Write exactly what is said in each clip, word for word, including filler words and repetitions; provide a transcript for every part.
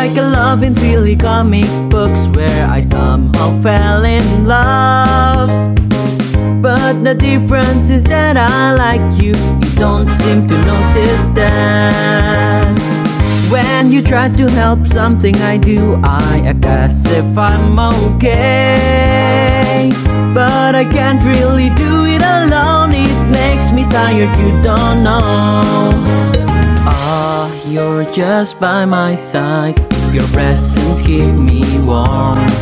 like a love in silly comic books where I somehow fell in love. But the difference is that I like you. You don't seem to notice that. When you try to help something I do, I act as if I'm okay. But I can't really do it alone. It makes me tired, you don't know. Ah, you're just by my side. Your presence give me warmth.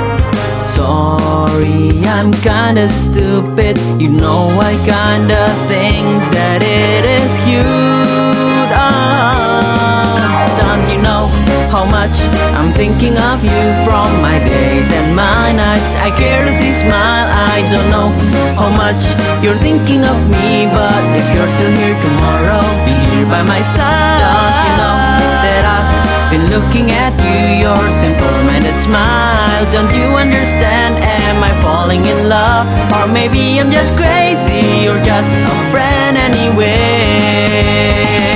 Sorry, I'm kinda stupid. You know I kinda think that it is cute. Oh, don't you know how much I'm thinking of you from my days and my nights? I carelessly smile, I don't know how much you're thinking of me. But if you're still here tomorrow, be here by my side. Don't you know that I've been looking at you, your simple-minded smile. Don't you understand? Am I falling in love? Or maybe I'm just crazy. You're just a friend anyway.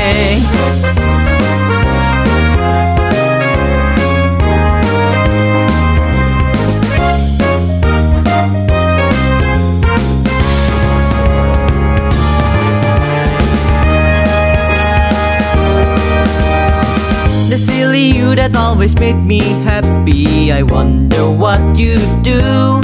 The silly you that always made me happy. I wonder what you'd do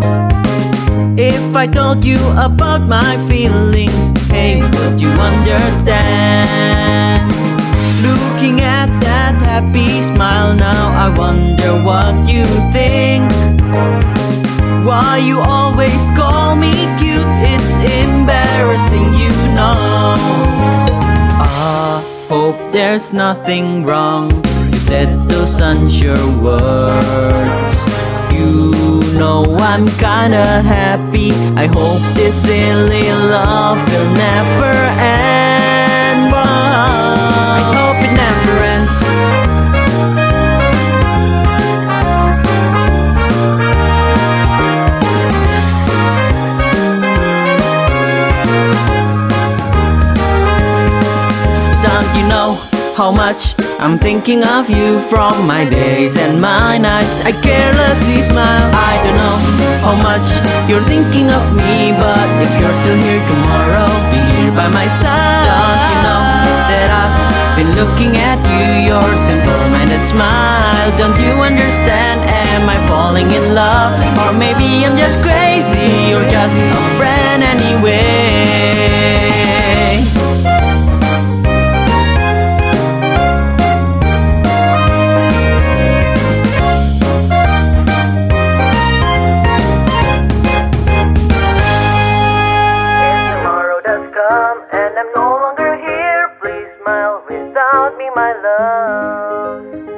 if I told you about my feelings. Hey, would you understand? Looking at that happy smile now, I wonder what you think. Why you always call me cute? It's embarrassing, you know. Ah, hope there's nothing wrong. You said those unsure words. You know I'm kinda happy. I hope this silly love will never end. I hope it never ends. Don't you know how much I'm thinking of you from my days and my nights? I carelessly smile, I don't know how much you're thinking of me. But if you're still here tomorrow, be here by my side. Don't you know that I've been looking at you, your simple-minded smile. Don't you understand? Am I falling in love? Or maybe I'm just crazy. You're just a friend anyway. And I'm no longer here. Please smile without me, my love.